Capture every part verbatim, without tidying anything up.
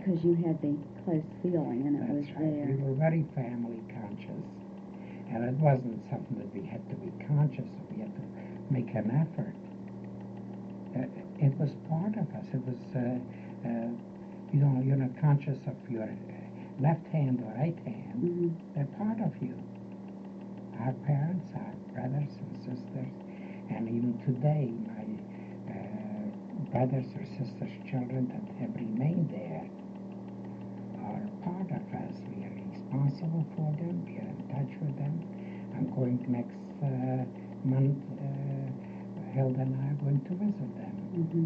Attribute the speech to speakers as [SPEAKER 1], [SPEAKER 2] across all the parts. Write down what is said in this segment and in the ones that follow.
[SPEAKER 1] because you had the close feeling and it
[SPEAKER 2] That's
[SPEAKER 1] was
[SPEAKER 2] right.
[SPEAKER 1] there.
[SPEAKER 2] We were very family conscious, and it wasn't something that we had to be conscious of. We had to make an effort. Uh, it was part of us. It was, uh, uh, you know, you're not conscious of your left hand or right hand.
[SPEAKER 1] Mm-hmm.
[SPEAKER 2] They're part of you. Our parents, our brothers and sisters, and even today, my uh, brothers or sisters' children that have remained there are part of us. We are responsible for them. We are in touch with them. I'm going next uh, month. Uh, Hilda and I are going to visit them.
[SPEAKER 1] Mm-hmm.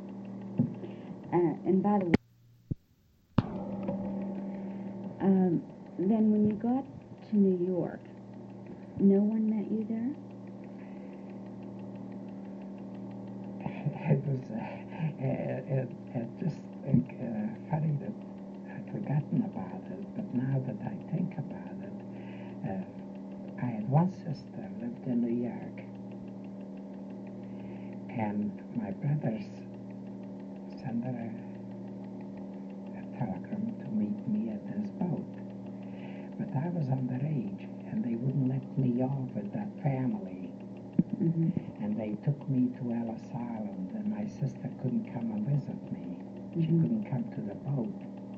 [SPEAKER 1] Uh, and by the way, um, then when you got to New York, no one met you there?
[SPEAKER 2] It was uh, uh, it, it just uh, funny that I'd forgotten about it, but now that I think about it, uh, I had one sister lived in New York, and my brothers sent her a, a telegram to meet me at this boat. But I was underage, and they wouldn't let me off with that family.
[SPEAKER 1] Mm-hmm.
[SPEAKER 2] And they took me to Ellis Island, and my sister couldn't come and visit me. She
[SPEAKER 1] Mm-hmm.
[SPEAKER 2] couldn't come to the boat.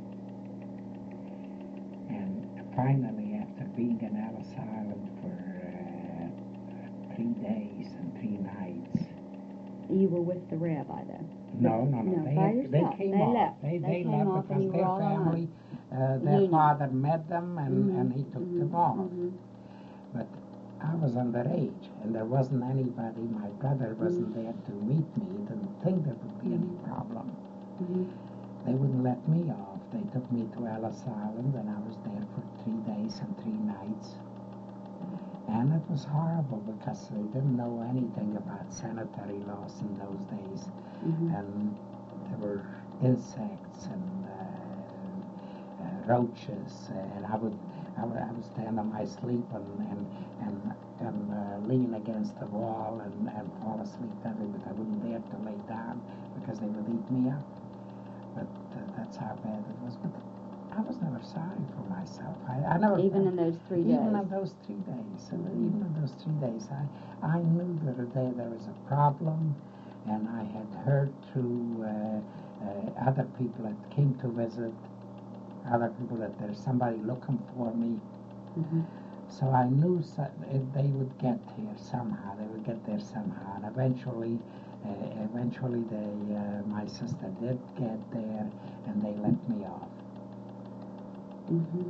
[SPEAKER 2] And finally, after being in Ellis Island for uh, three days and three nights.
[SPEAKER 1] You were with the rabbi, though?
[SPEAKER 2] No, no, no.
[SPEAKER 1] No,
[SPEAKER 2] they,
[SPEAKER 1] by
[SPEAKER 2] had, they
[SPEAKER 1] yourself.
[SPEAKER 2] came
[SPEAKER 1] They
[SPEAKER 2] off.
[SPEAKER 1] left.
[SPEAKER 2] They,
[SPEAKER 1] They
[SPEAKER 2] they
[SPEAKER 1] came
[SPEAKER 2] left
[SPEAKER 1] off and
[SPEAKER 2] because
[SPEAKER 1] you were
[SPEAKER 2] their
[SPEAKER 1] all alone.
[SPEAKER 2] family, uh, their
[SPEAKER 1] Union.
[SPEAKER 2] father met them, and,
[SPEAKER 1] Mm-hmm.
[SPEAKER 2] and he took
[SPEAKER 1] Mm-hmm.
[SPEAKER 2] them off.
[SPEAKER 1] Mm-hmm.
[SPEAKER 2] But I was underage, and there wasn't anybody. My brother wasn't
[SPEAKER 1] Mm-hmm.
[SPEAKER 2] there to meet me. He didn't think there would be any problem.
[SPEAKER 1] Mm-hmm.
[SPEAKER 2] They wouldn't let me off. They took me to Ellis Island, and I was there for three days and three nights. And it was horrible because they didn't know anything about sanitary laws in those days.
[SPEAKER 1] Mm-hmm.
[SPEAKER 2] And there were insects and uh, uh, roaches, and I would I would, I would stand on my sleep and and and, and uh, lean against the wall and, and fall asleep that way, but I wouldn't dare to lay down because they would eat me up. But uh, that's how bad it was. But I was never sorry for myself. I, I never
[SPEAKER 1] Even
[SPEAKER 2] felt,
[SPEAKER 1] in those three
[SPEAKER 2] even
[SPEAKER 1] days?
[SPEAKER 2] in those three days. Mm-hmm. Even in those three days, I I knew that there, there was a problem, and I had heard through uh, uh, other people that came to visit, other people that there's somebody looking for me.
[SPEAKER 1] Mm-hmm.
[SPEAKER 2] So I knew so, if they would get here somehow. They would get there somehow, and eventually, uh, eventually, they uh, my sister did get there, and they let me off.
[SPEAKER 1] Mm-hmm.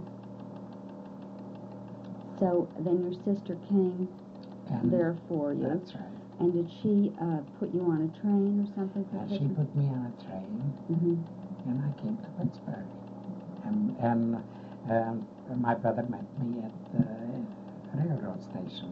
[SPEAKER 1] So then your sister came
[SPEAKER 2] And
[SPEAKER 1] there for you.
[SPEAKER 2] That's right.
[SPEAKER 1] And did she uh, put you on a train or something?
[SPEAKER 2] Uh, she put me on a train,
[SPEAKER 1] mm-hmm.
[SPEAKER 2] and I came to Pittsburgh. And, and um, my brother met me at the railroad station.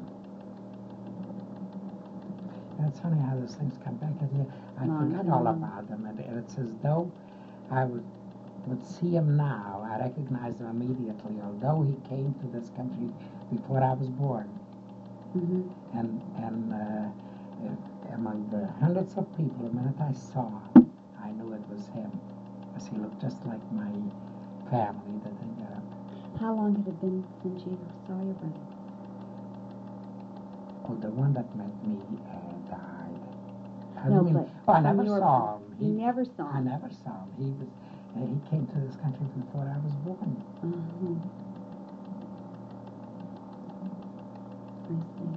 [SPEAKER 2] And it's funny how those things come back at you. I
[SPEAKER 1] Long
[SPEAKER 2] forgot
[SPEAKER 1] time.
[SPEAKER 2] all about them, and it's as though I would would see him now. I recognize him immediately, although he came to this country before I was born.
[SPEAKER 1] Mm-hmm.
[SPEAKER 2] And and uh, among the hundreds of people, the minute I saw him, I knew it was him, because he looked just like my family that they got.
[SPEAKER 1] How long had it been since you saw your brother?
[SPEAKER 2] Oh, the one that met me uh, died. I
[SPEAKER 1] No,
[SPEAKER 2] mean,
[SPEAKER 1] but
[SPEAKER 2] oh, I
[SPEAKER 1] from
[SPEAKER 2] never
[SPEAKER 1] your
[SPEAKER 2] saw him.
[SPEAKER 1] You never saw
[SPEAKER 2] I
[SPEAKER 1] him?
[SPEAKER 2] never saw him. He was. Uh, he came to this country before I was born.
[SPEAKER 1] Mm-hmm. I see.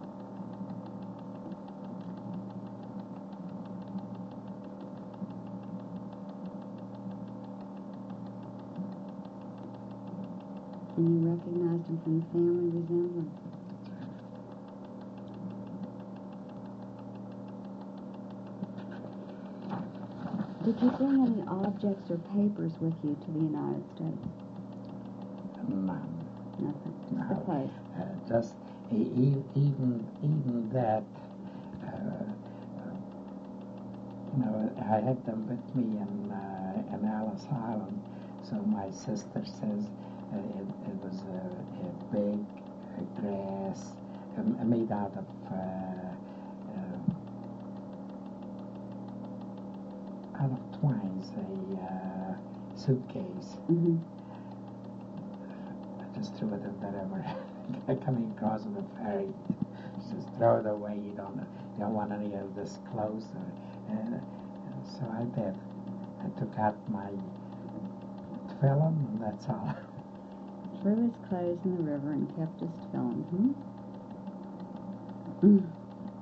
[SPEAKER 1] And you recognized him from the family resemblance. Did you bring any objects or papers with you to the United States?
[SPEAKER 2] None.
[SPEAKER 1] Nothing. Just
[SPEAKER 2] No.
[SPEAKER 1] the place.
[SPEAKER 2] Uh, just e- even even that. Uh, you know, I had them with me in uh, in Ellis Island. So my sister says uh, it, it was a, a big uh, grass uh, made out of uh, uh, out of twines. A uh, suitcase.
[SPEAKER 1] Mm-hmm.
[SPEAKER 2] I just threw it in the river. Coming across with a ferry, just throw it away. You don't, you don't want any of this clothes. Or, uh, so I did. I took out my film, and that's all.
[SPEAKER 1] Threw his clothes in the river and kept his film. Hmm? Mm.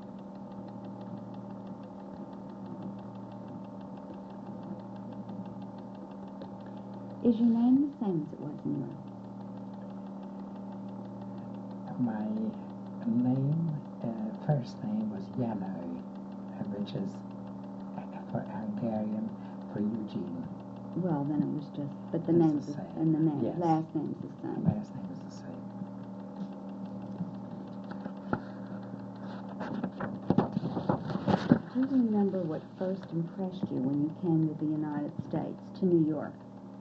[SPEAKER 1] Is your name the same as it was in Europe?
[SPEAKER 2] My name, uh, first name was Janoy, which is for Hungarian for Eugene.
[SPEAKER 1] Well, then it was just, but the
[SPEAKER 2] It's
[SPEAKER 1] name's
[SPEAKER 2] the
[SPEAKER 1] the,
[SPEAKER 2] same.
[SPEAKER 1] and the name,
[SPEAKER 2] Yes.
[SPEAKER 1] last name's the same.
[SPEAKER 2] Last name is the same.
[SPEAKER 1] Do you remember what first impressed you when you came to the United States, to New York?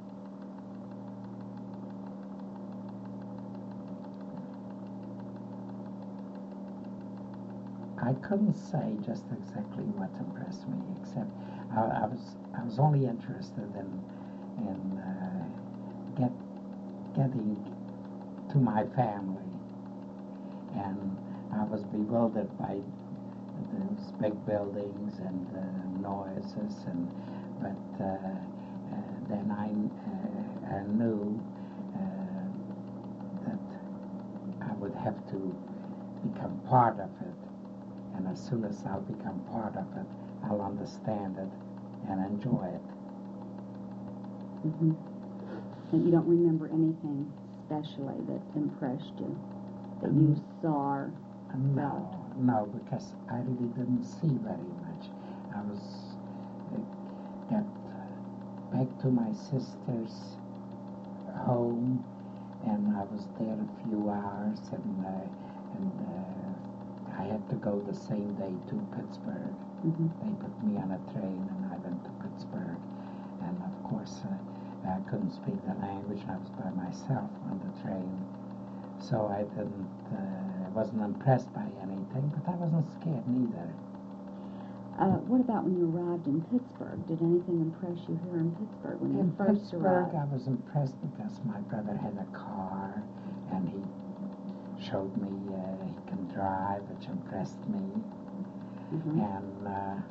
[SPEAKER 2] I couldn't say just exactly what impressed me, except I, I was I was only interested in in uh, get getting to my family, and I was bewildered by those big buildings and the noises, and but uh, uh, then I uh, I knew uh, that I would have to become part of it. And as soon as I'll become part of it, I'll understand it and enjoy it.
[SPEAKER 1] Mm-hmm. And you don't remember anything especially that impressed you, that you
[SPEAKER 2] Mm.
[SPEAKER 1] saw or
[SPEAKER 2] No,
[SPEAKER 1] felt?
[SPEAKER 2] no, because I really didn't see very much. I was uh, got back to my sister's home, and I was there a few hours, and uh, and. Uh, I had to go the same day to Pittsburgh.
[SPEAKER 1] Mm-hmm.
[SPEAKER 2] They put me on a train, and I went to Pittsburgh. And of course, uh, I couldn't speak the language. I was by myself on the train, so I didn't, uh, wasn't impressed by anything. But I wasn't scared neither.
[SPEAKER 1] Uh, what about when you arrived in Pittsburgh? Did anything impress you here in Pittsburgh when you
[SPEAKER 2] In
[SPEAKER 1] first
[SPEAKER 2] Pittsburgh,
[SPEAKER 1] arrived?
[SPEAKER 2] I was impressed because my brother had a car, and he showed me uh, he can drive, which impressed me.
[SPEAKER 1] Mm-hmm.
[SPEAKER 2] And uh,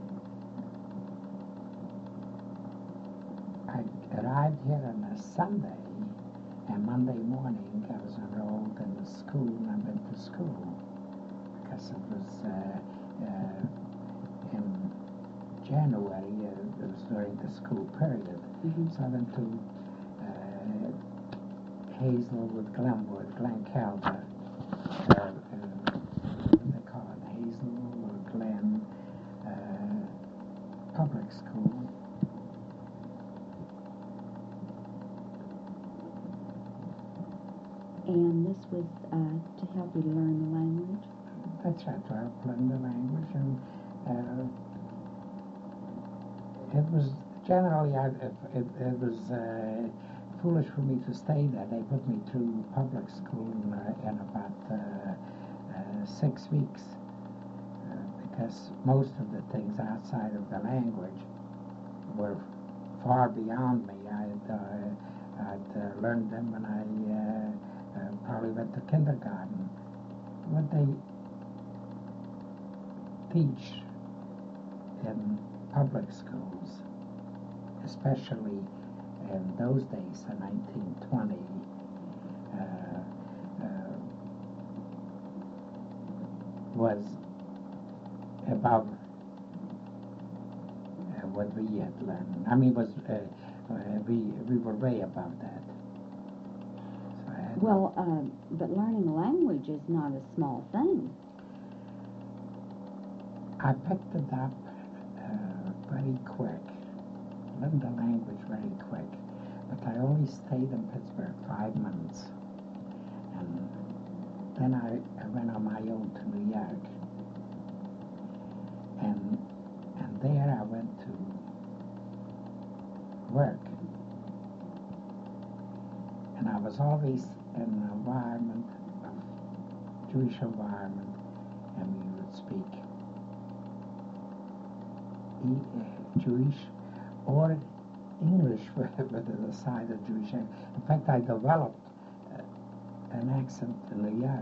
[SPEAKER 2] I arrived here on a Sunday, and Monday morning I was enrolled in the school, and I went to school because it was uh, uh, in January, uh, it was during the school period.
[SPEAKER 1] Mm-hmm.
[SPEAKER 2] So I went to uh, Hazelwood, Glenwood, Glen Calder, uh, uh, what they call it, Hazel or Glen uh, Public School.
[SPEAKER 1] And this was uh, to help you learn the language?
[SPEAKER 2] That's right, to help learn the language, and uh, it was generally, I, it, it, it was uh, foolish for me to stay there. They put me through public school in, uh, in about uh, uh, six weeks uh, because most of the things outside of the language were far beyond me. I'd, uh, I'd uh, learned them when I uh, uh, probably went to kindergarten. What they teach in public schools, especially in those days, in nineteen twenty, uh, uh, was above uh, what we had learned. I mean, was uh, uh, we we were way above that. So I had
[SPEAKER 1] Well, uh, but learning a language is not a small thing.
[SPEAKER 2] I picked it up uh, very quick, learned the language very quick, but I only stayed in Pittsburgh five months. And then I, I went on my own to New York. And, and there I went to work. And I was always in an environment of Jewish environment, and we would speak E- uh, Jewish or English with, with the side of Jewish. In fact, I developed uh, an accent in New York.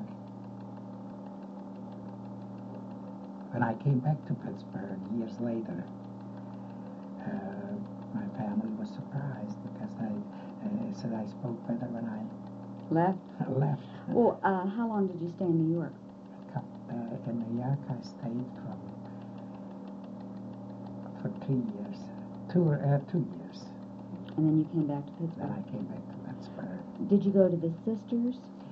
[SPEAKER 2] When I came back to Pittsburgh years later, uh, my family was surprised because I uh, said I spoke better when I
[SPEAKER 1] Left?
[SPEAKER 2] left.
[SPEAKER 1] Well, uh, how long did you stay in New York?
[SPEAKER 2] Uh, in New York, I stayed from for three years, two uh, two years.
[SPEAKER 1] And then you came back to
[SPEAKER 2] Then
[SPEAKER 1] Pittsburgh.
[SPEAKER 2] I came back to Pittsburgh.
[SPEAKER 1] Did you go to the sisters?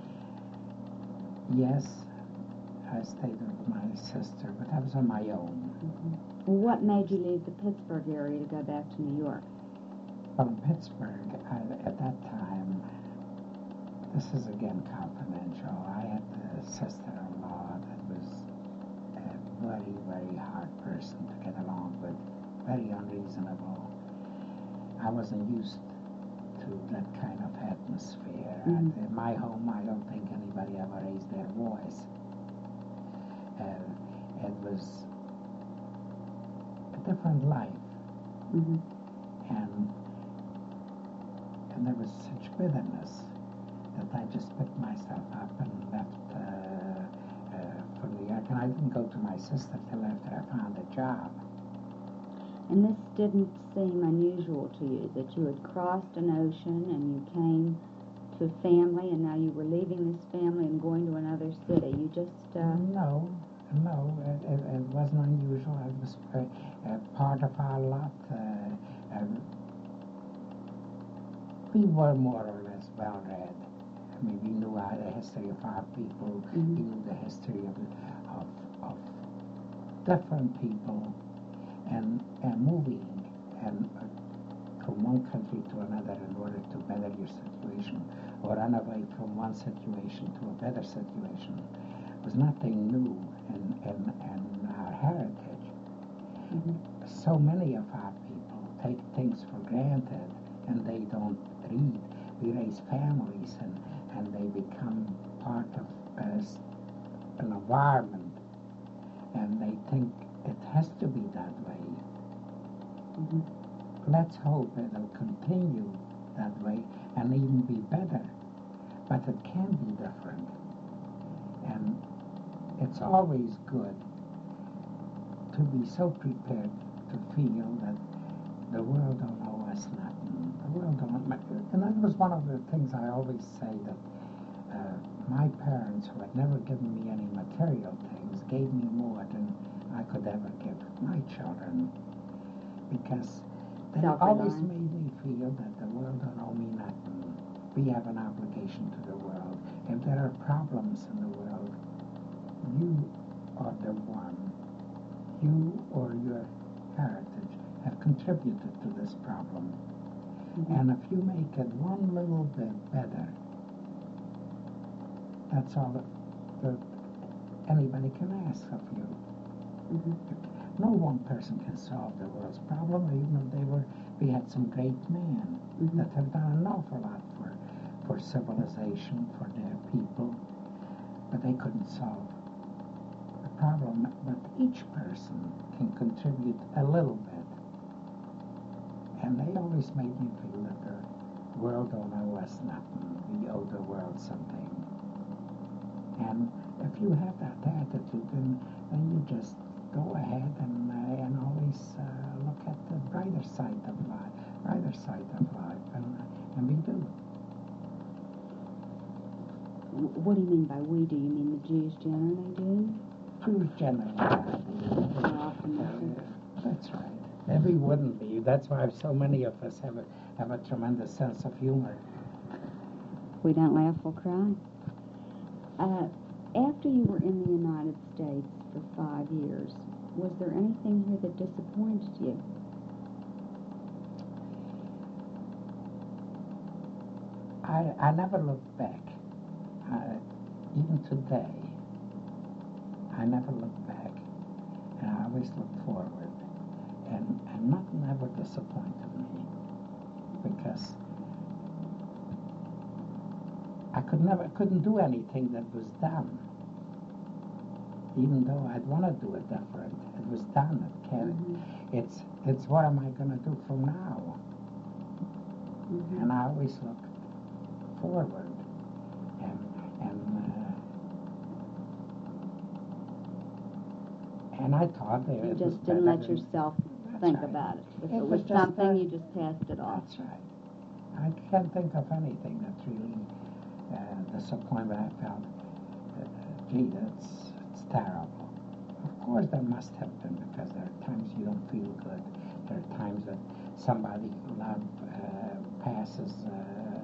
[SPEAKER 2] Yes, I stayed with my sister, but I was on my own.
[SPEAKER 1] Mm-hmm. Well, what made you leave the Pittsburgh area to go back to New York?
[SPEAKER 2] Well, in Pittsburgh, I, at that time, this is again confidential, I had a sister-in-law that was a very, very hard person to get along with, very unreasonable. I wasn't used to that kind of atmosphere.
[SPEAKER 1] Mm-hmm.
[SPEAKER 2] At, in my home, I don't think anybody ever raised their voice. Uh, it was a different life.
[SPEAKER 1] Mm-hmm.
[SPEAKER 2] And and there was such bitterness that I just picked myself up and left uh, uh, for New York. And I didn't go to my sister till after I found a job.
[SPEAKER 1] And this didn't seem unusual to you, that you had crossed an ocean and you came to family, and now you were leaving this family and going to another city. You just... Uh...
[SPEAKER 2] No, no, it, it, it wasn't unusual. It was uh, uh, part of our lot. Uh, uh, we were more or less well-read. I mean, we knew our, the history of our people.
[SPEAKER 1] Mm-hmm.
[SPEAKER 2] We knew the history of, of, of different people, and, and moving and uh, from one country to another in order to better your situation, or run away from one situation to a better situation, was nothing new in, in, in our heritage.
[SPEAKER 1] Mm-hmm.
[SPEAKER 2] So many of our people take things for granted and they don't read. We raise families and, and they become part of uh, an environment, and they think it has to be that way.
[SPEAKER 1] Mm-hmm.
[SPEAKER 2] Let's hope it'll continue that way and even be better. But it can be different. And it's always good to be so prepared to feel that the world don't owe us nothing. The world don't... And that was one of the things I always say, that uh, my parents, who had never given me any material things, gave me more than I could ever give my children. Because they always made me feel that the world don't owe me nothing. We have an obligation to the world. If there are problems in the world, you are the one. You or your heritage have contributed to this problem. Mm-hmm. And if you make it one little bit better, that's all that, that anybody can ask of you. Mm-hmm. No one person can solve the world's problem, even if they were, we had some great men mm-hmm. that have done an awful lot for, for civilization, for their people, but they couldn't solve the problem. But each person can contribute a little bit. And they always made me feel that the world don't owe us nothing. We owe the world something. And if you have that attitude, then, then you just go ahead and uh, and always uh, look at the brighter side of life, brighter side of life, and and we do.
[SPEAKER 1] What do you mean by we do? You mean the Jews generally do?
[SPEAKER 2] Jews generally do. Uh, that's right. And we wouldn't be. That's why so many of us have a have a tremendous sense of humor.
[SPEAKER 1] We don't laugh, we'll cry. Uh, after you were in the United States for five years, was there anything here that disappointed you?
[SPEAKER 2] I, I never look back. I, even today, I never look back. And I always look forward. And, and nothing ever disappointed me. Because I could never, couldn't do anything that was done. Even though I'd want to do it different, it was done. It can't. Mm-hmm. It's it's what am I going to do from now?
[SPEAKER 1] Mhm.
[SPEAKER 2] And I always look forward. And, and, uh, and I thought that
[SPEAKER 1] You
[SPEAKER 2] it was
[SPEAKER 1] just didn't
[SPEAKER 2] better
[SPEAKER 1] let
[SPEAKER 2] than-
[SPEAKER 1] yourself
[SPEAKER 2] That's
[SPEAKER 1] think
[SPEAKER 2] right.
[SPEAKER 1] about it. If
[SPEAKER 2] It
[SPEAKER 1] it
[SPEAKER 2] was
[SPEAKER 1] was
[SPEAKER 2] just,
[SPEAKER 1] something,
[SPEAKER 2] uh,
[SPEAKER 1] you just passed it off.
[SPEAKER 2] That's right. I can't think of anything that really uh, disappointment I felt. Uh, gee, that's it's terrible. Of course, there must have been, because there are times you don't feel good. There are times that somebody you love uh, passes, uh,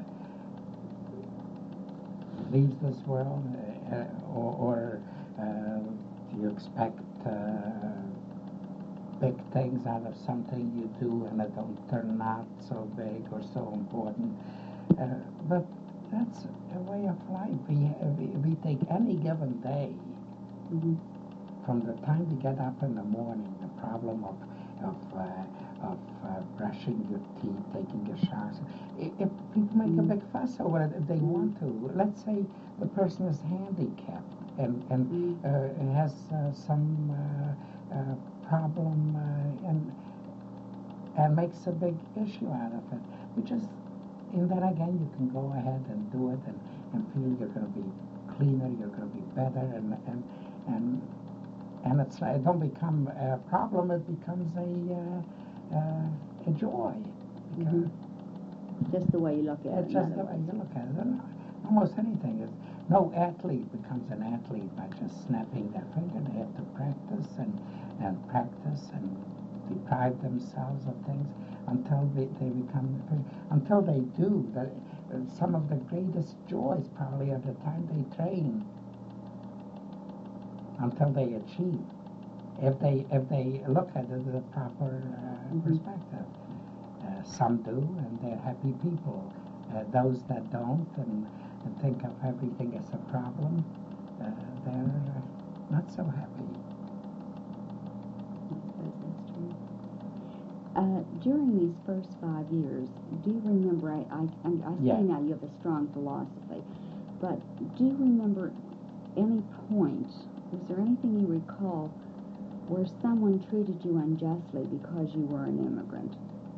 [SPEAKER 2] leaves this world, uh, uh, or, or uh, you expect uh, big things out of something you do and it don't turn out so big or so important. Uh, but that's a way of life. We, we, we take any given day,
[SPEAKER 1] Mm-hmm.
[SPEAKER 2] from the time we get up in the morning, the problem of of uh, of uh, brushing your teeth, taking your showers. If, if people make
[SPEAKER 1] Mm-hmm.
[SPEAKER 2] a big fuss over it, if they want to, let's say the person is handicapped and and
[SPEAKER 1] Mm-hmm.
[SPEAKER 2] uh, has uh, some uh, uh, problem uh, and and makes a big issue out of it. We just, and then again, you can go ahead and do it and, and feel you're going to be cleaner, you're going to be better, and and and and it's it don't become a problem. It becomes a uh, uh, a joy. Because
[SPEAKER 1] Mm-hmm. Just the way you look at it.
[SPEAKER 2] it's
[SPEAKER 1] in
[SPEAKER 2] just
[SPEAKER 1] other
[SPEAKER 2] the way
[SPEAKER 1] words.
[SPEAKER 2] you look at it. And almost anything is. No athlete becomes an athlete by just snapping their finger. They have to practice and and practice and deprive themselves of things until they, they become until they do. The, some of the greatest joys probably are the time they train until they achieve. If they if they look at it in a proper uh,
[SPEAKER 1] Mhm.
[SPEAKER 2] perspective, uh, some do, and they're happy people. Uh, those that don't and, and think of everything as a problem, uh, they're uh, not so happy.
[SPEAKER 1] I suppose that's true. Uh, during these first five years, do you remember, I, I, I I
[SPEAKER 2] Yeah.
[SPEAKER 1] see now you have a strong philosophy, but do you remember any point, is there anything you recall where someone treated you unjustly because you were an immigrant?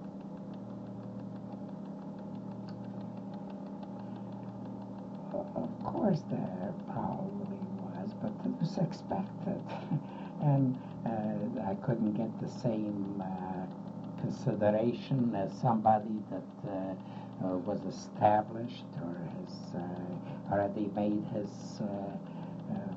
[SPEAKER 2] Of course, there probably was, but it was expected, and uh, I couldn't get the same uh, consideration as somebody that uh, uh, was established or has uh, already made his uh, uh,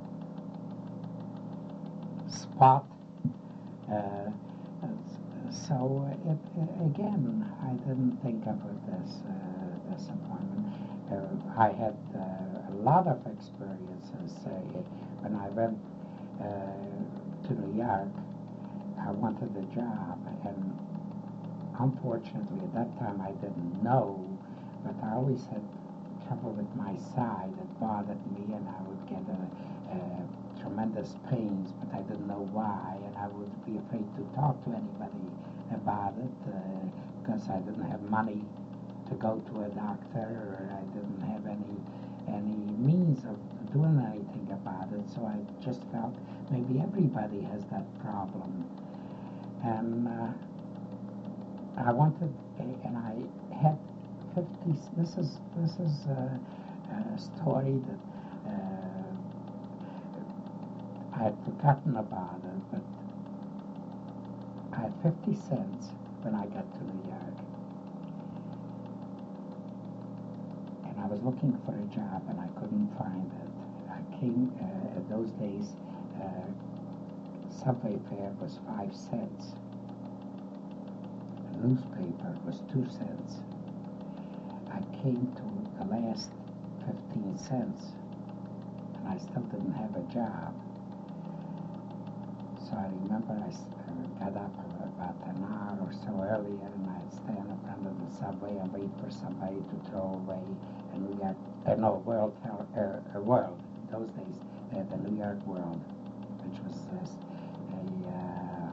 [SPEAKER 2] spot. Uh, so it, again, I didn't think of it as uh, disappointment. Uh, I had uh, a lot of experiences. Uh, when I went uh, to New York, I wanted a job, and unfortunately at that time I didn't know, but I always had trouble with my side. It bothered me, and I would get a, a tremendous pains, but I didn't know why, and I would be afraid to talk to anybody about it uh, because I didn't have money to go to a doctor, or I didn't have any any means of doing anything about it. So I just felt maybe everybody has that problem, and uh, I wanted, and I had fifty. This is this is a, a story that uh, I had forgotten about it, but I had fifty cents when I got to New York, and I was looking for a job, and I couldn't find it. I came uh, at those days. Uh, subway fare was five cents. The newspaper was two cents. I came to the last fifteen cents, and I still didn't have a job. So I remember I uh, got up about an hour or so earlier, and I'd stand in front of the subway and wait for somebody to throw away a New York, uh, no, World, uh, World. In those days, they had the New York World, which was uh, a uh,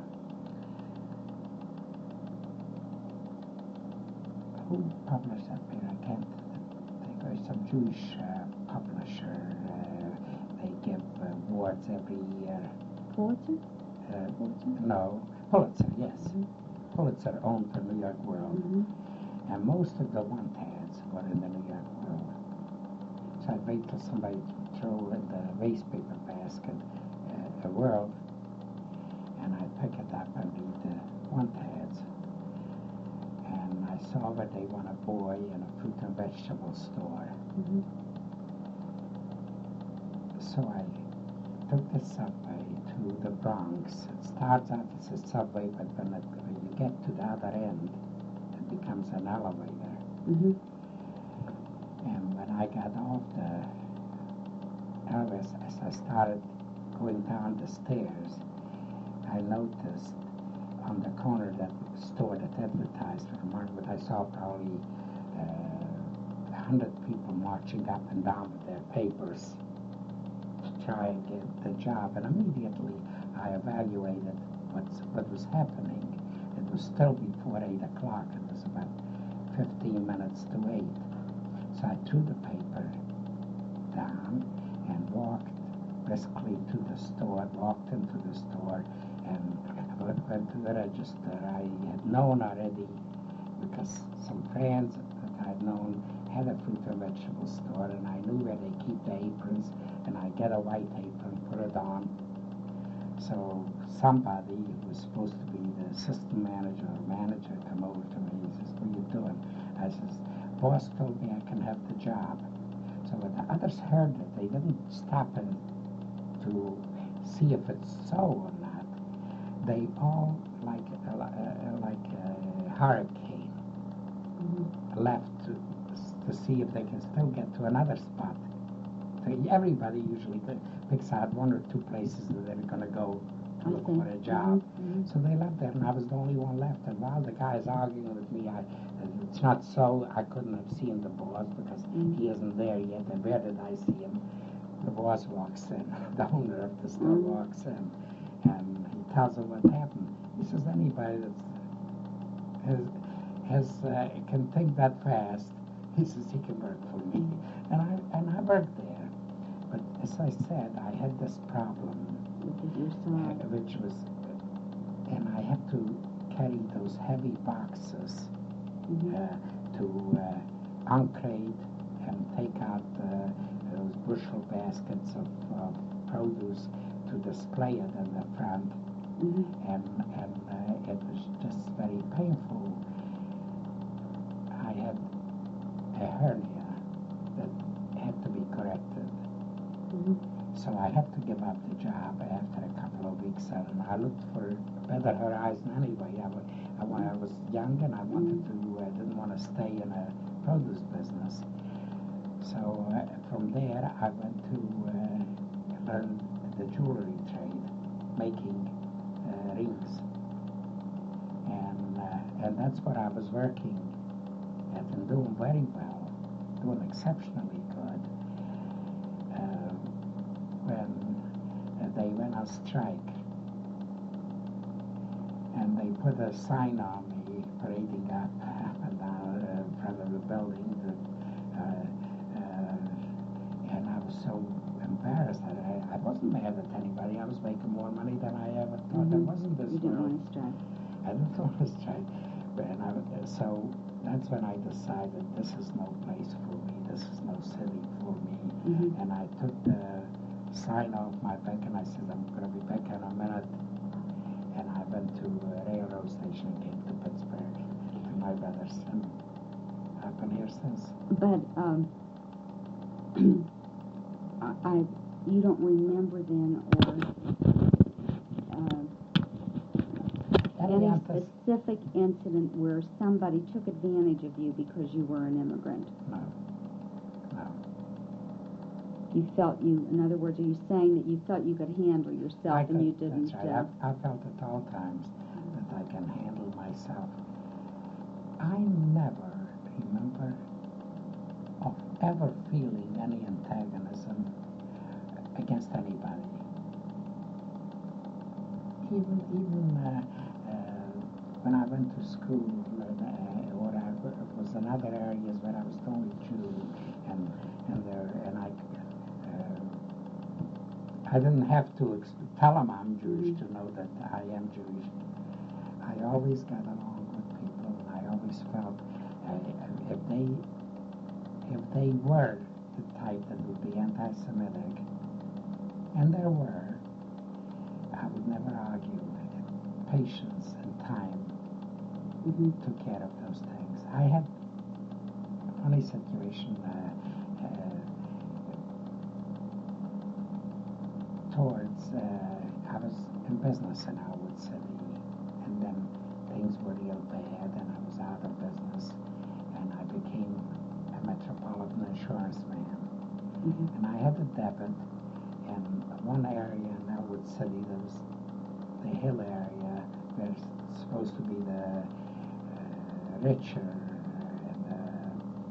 [SPEAKER 2] who published that paper? I can't think. It was some Jewish uh, publisher. Uh, they give uh, awards every year.
[SPEAKER 1] Pulitzer?
[SPEAKER 2] Uh,
[SPEAKER 1] Pulitzer?
[SPEAKER 2] no, Pulitzer, yes.
[SPEAKER 1] Mm-hmm.
[SPEAKER 2] Pulitzer owned the New York World.
[SPEAKER 1] Mm-hmm.
[SPEAKER 2] And most of the want-ads were in the New York World. So I'd wait till somebody threw in the waste paper basket uh, a World, and I'd pick it up and read the want-ads. And I saw where they want a boy in a fruit and vegetable store.
[SPEAKER 1] Mm-hmm.
[SPEAKER 2] So I took the subway to the Bronx. It starts out as a subway, but when, it, when you get to the other end, it becomes an elevator.
[SPEAKER 1] Mm-hmm.
[SPEAKER 2] And when I got off the elevator, as I started going down the stairs, I noticed on the corner that store that advertised for the market, I saw probably uh, a hundred people marching up and down with their papers to try and get the job. And immediately I evaluated what's, what was happening. It was still before eight o'clock. It was about fifteen minutes to eight. So I threw the paper down and walked briskly to the store, walked into the store, and went to the register. I had known already, because some friends that I'd known had a fruit and vegetable store, and I knew where they keep the aprons, and I get a white apron, put it on. So somebody who was supposed to be the assistant manager or manager come over to me. He says, "What are you doing?" I says, "Boss told me I can have the job." So when the others heard it, they didn't stop and to see if it's so or not. They all, like a, uh, like a hurricane,
[SPEAKER 1] Mm-hmm.
[SPEAKER 2] left to, to see if they can still get to another spot. So everybody usually picks out one or two places that they're going to go to look for a job.
[SPEAKER 1] Mm-hmm.
[SPEAKER 2] So they left there, and I was the only one left. And while the guy is arguing with me, I, it's not so, I couldn't have seen the boss because
[SPEAKER 1] Mm-hmm.
[SPEAKER 2] he isn't there yet. And where did I see him? The boss walks in, the owner of the store
[SPEAKER 1] Mm-hmm.
[SPEAKER 2] walks in, and he tells him what happened. He says, "Anybody that has, has uh, can think that fast," he says, "he can work for me." And I and I worked there. But as I said, I had this problem,
[SPEAKER 1] With your
[SPEAKER 2] uh,
[SPEAKER 1] side.
[SPEAKER 2] which was, and I had to carry those heavy boxes
[SPEAKER 1] Mm-hmm.
[SPEAKER 2] uh, to uh, uncrate and take out uh, those bushel baskets of uh, produce to display it in the front,
[SPEAKER 1] Mm-hmm.
[SPEAKER 2] and and uh, it was just very painful. I had a hernia that had to be corrected,
[SPEAKER 1] Mm-hmm.
[SPEAKER 2] so I had to give up the job after a couple of weeks, and I looked for better horizon anyway. I, w- I, w- I was young, and I wanted to uh, didn't want to stay in a produce business. So uh, from there, I went to uh, learn the jewelry trade, making uh, rings, and uh, and that's what I was working at and doing very well, doing exceptionally good. Uh, when uh, they went on strike, and they put a sign on me, parading up, up and down uh, in front of the building. That, uh, uh, and I was so embarrassed that I, I wasn't mad at anybody. I was making more money than I ever thought.
[SPEAKER 1] Mm-hmm.
[SPEAKER 2] It wasn't this
[SPEAKER 1] You didn't
[SPEAKER 2] world.
[SPEAKER 1] want to strike.
[SPEAKER 2] I didn't want to strike. But, and I, so that's when I decided this is no place for me. This is no city for me.
[SPEAKER 1] Mm-hmm.
[SPEAKER 2] And I took the sign off my back, and I said, "I'm going to be back in a minute." And I went to a railroad station and came to Pittsburgh to my brothers, and I've been here since.
[SPEAKER 1] But um, I, I, you don't remember then, or uh,
[SPEAKER 2] Any
[SPEAKER 1] any
[SPEAKER 2] of this?
[SPEAKER 1] specific incident where somebody took advantage of you because you were an immigrant?
[SPEAKER 2] No. No.
[SPEAKER 1] You felt you, in other words, are you saying that you felt you could handle
[SPEAKER 2] I
[SPEAKER 1] yourself and
[SPEAKER 2] could-
[SPEAKER 1] you didn't?
[SPEAKER 2] That's right.
[SPEAKER 1] Uh,
[SPEAKER 2] I, I felt at all times that I can handle myself. I never remember of ever feeling any antagonism against anybody. Even even uh, uh, when I went to school, uh, or I was in other areas where I was the only Jew, and and there and I. Uh, I didn't have to ex- tell them I'm Jewish to know that I am Jewish. I always got along with people, and I always felt Uh, if they if they were the type that would be anti-Semitic, and there were, I would never argue with it. Patience and time
[SPEAKER 1] Mm-hmm.
[SPEAKER 2] took care of those things. I had a funny situation uh, uh, towards, uh, I was in business in Elwood City, and then things were real bad, and I was out of business, and I became a Metropolitan Insurance man.
[SPEAKER 1] Mm-hmm.
[SPEAKER 2] And I had a debit in one area in Elwood City, that was the hill area, where it's supposed to be the uh, richer and uh,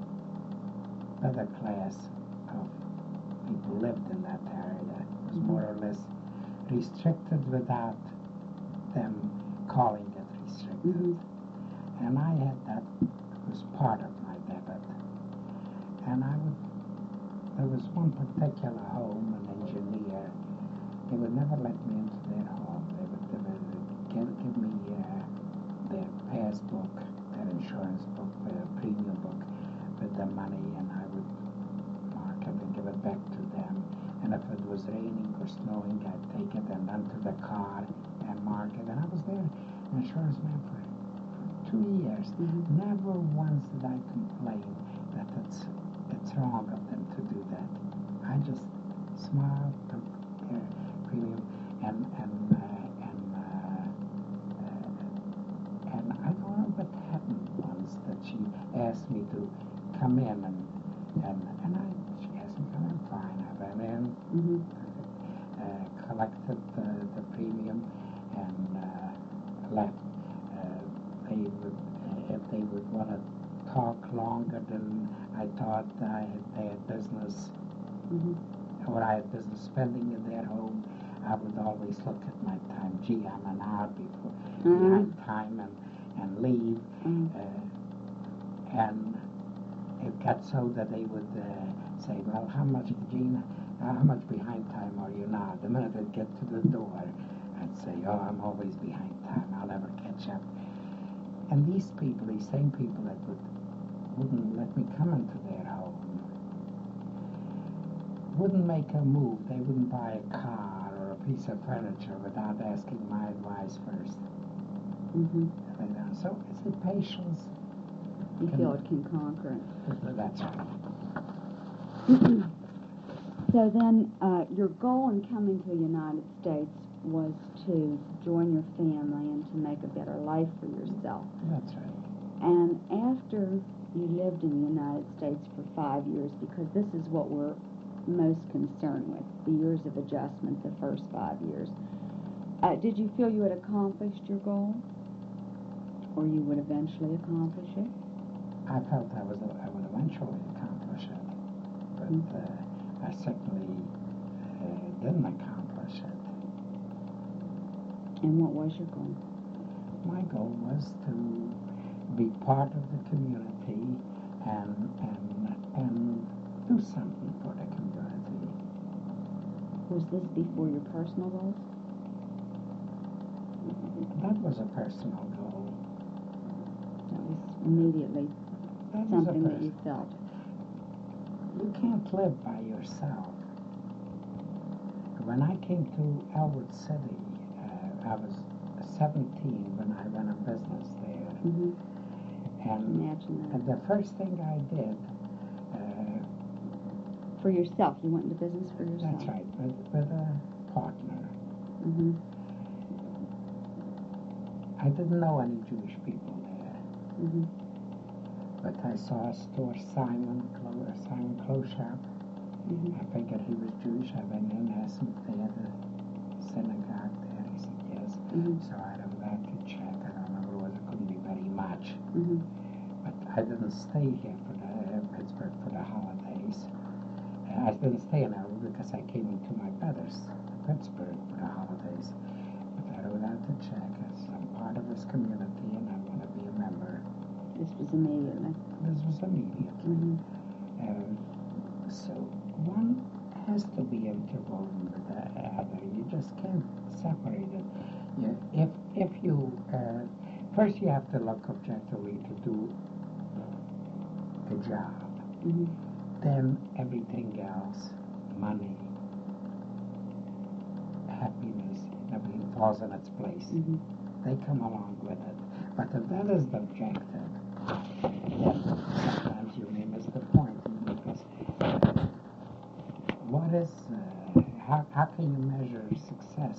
[SPEAKER 2] better class of people lived in that area. It was more or less restricted without them calling it restricted.
[SPEAKER 1] Mm-hmm.
[SPEAKER 2] And I had that, was part of my debit. And I would, there was one particular home, an engineer, they would never let me into their home. They would, they would give, give me uh, their passbook, their insurance book, their premium book with the money, and I would mark it and give it back to them. And if it was raining or snowing, I'd take it and run to the car and mark it. And I was there, an insurance man, for two years.
[SPEAKER 1] Mm-hmm.
[SPEAKER 2] Never once did I complain that it's it's wrong of them to do that. I just smiled, took their premium, and and uh, and uh, uh, and I don't know what happened once that she asked me to come in, and and and I she asked me to come in. Fine, I went in,
[SPEAKER 1] Mm-hmm.
[SPEAKER 2] uh, collected the, the premium, and uh, left. Uh, they would, uh, if they would want to talk longer than I thought I had their business,
[SPEAKER 1] Mm-hmm.
[SPEAKER 2] or I had business spending in their home, I would always look at my time. Gee, I'm an hour before
[SPEAKER 1] Mm-hmm.
[SPEAKER 2] behind time, and, and leave.
[SPEAKER 1] Mm-hmm.
[SPEAKER 2] Uh, and it got so that they would uh, say, well, how much, Gene, uh, how much behind time are you now? The minute I'd get to the door, I'd say, oh, I'm always behind time. I'll never catch up. And these people, these same people that would, wouldn't let me come into their home, wouldn't make a move. They wouldn't buy a car or a piece of furniture without asking my advice first.
[SPEAKER 1] Mm-hmm.
[SPEAKER 2] And so it's the patience.
[SPEAKER 1] You
[SPEAKER 2] Can-
[SPEAKER 1] feel it can conquer it.
[SPEAKER 2] That's right.
[SPEAKER 1] So then, uh, your goal in coming to the United States was to join your family and to make a better life for yourself.
[SPEAKER 2] That's right.
[SPEAKER 1] And after you lived in the United States for five years, because this is what we're most concerned with, the years of adjustment, the first five years, uh, did you feel you had accomplished your goal? Or you would eventually accomplish it?
[SPEAKER 2] I felt I was I would eventually accomplish it, but
[SPEAKER 1] Mm-hmm.
[SPEAKER 2] uh, I certainly uh, didn't accomplish it.
[SPEAKER 1] And what was your goal?
[SPEAKER 2] My goal was to be part of the community and and and do something for the community.
[SPEAKER 1] Was this before your personal goals?
[SPEAKER 2] That was a personal goal.
[SPEAKER 1] That was immediately
[SPEAKER 2] That was a
[SPEAKER 1] something that you
[SPEAKER 2] personal-
[SPEAKER 1] felt.
[SPEAKER 2] You can't live by yourself. When I came to Elwood City, uh, I was seventeen when I ran a business there.
[SPEAKER 1] Mm-hmm.
[SPEAKER 2] And,
[SPEAKER 1] Imagine that.
[SPEAKER 2] and the first thing I did, uh,
[SPEAKER 1] For yourself. You went into business for yourself.
[SPEAKER 2] that's right, with, with a partner.
[SPEAKER 1] Mm-hmm.
[SPEAKER 2] I didn't know any Jewish people there,
[SPEAKER 1] Mm-hmm.
[SPEAKER 2] but I saw a store, Simon Clo- uh, Simon Clothes Shop.
[SPEAKER 1] Mm-hmm.
[SPEAKER 2] I figured he was Jewish. I went in, asked him if they had a synagogue there. He said yes.
[SPEAKER 1] Mm-hmm.
[SPEAKER 2] So I went out to check. I don't remember what it couldn't be very much.
[SPEAKER 1] Mm-hmm.
[SPEAKER 2] But I didn't stay here for the uh, Pittsburgh for the holidays. Uh, I didn't stay in Elwood because I came into my brother's Pittsburgh for the holidays. But I went out to check as I'm part of this community and I want to be a member.
[SPEAKER 1] This was immediately.
[SPEAKER 2] This was immediately.
[SPEAKER 1] Mm-hmm.
[SPEAKER 2] Uh, so one has to be interwoven with the other. You just can't separate it. You, if if you uh, first you have to look objectively to do the job.
[SPEAKER 1] Mm-hmm.
[SPEAKER 2] Then everything else, money, happiness, everything falls in its place.
[SPEAKER 1] Mm-hmm.
[SPEAKER 2] They come along with it. But if that is the objective, then sometimes you may miss the point, because what is, uh, how, how can you measure success?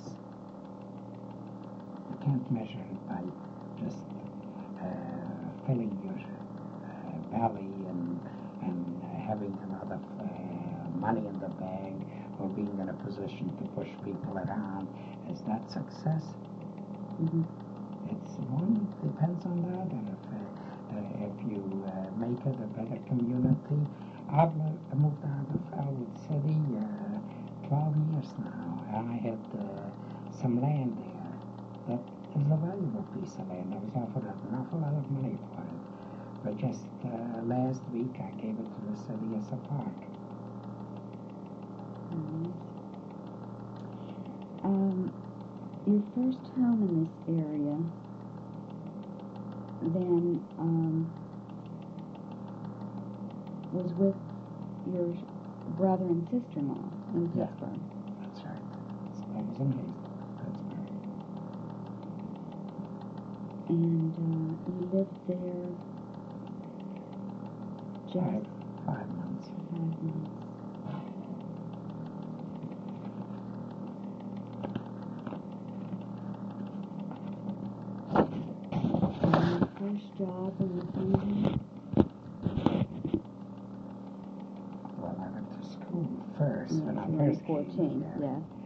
[SPEAKER 2] You can't measure it by just uh, filling your uh, belly and, and uh, having another uh, money in the bank, or being in a position to push people around. Is that success?
[SPEAKER 1] Mm-hmm.
[SPEAKER 2] It's one depends on the other. If, uh, uh, if you uh, make it a better community, I've uh, moved out of Elwood City uh, twelve years now, and I had uh, some land there that is a valuable piece of land. I was offered an awful lot of money for it, but just uh, last week I gave it to the city as a park.
[SPEAKER 1] Mm-hmm. Um, your first home in this area, then, um, was with your brother and sister-in-law in
[SPEAKER 2] Yeah.
[SPEAKER 1] Pittsburgh.
[SPEAKER 2] That's right. So that was in Pittsburgh.
[SPEAKER 1] And uh, you lived there just
[SPEAKER 2] Five, five months.
[SPEAKER 1] five months. And your first job when you came here?
[SPEAKER 2] Well, I went to school first
[SPEAKER 1] Yes,
[SPEAKER 2] when I
[SPEAKER 1] you were
[SPEAKER 2] first
[SPEAKER 1] fourteen,
[SPEAKER 2] came here.
[SPEAKER 1] yeah.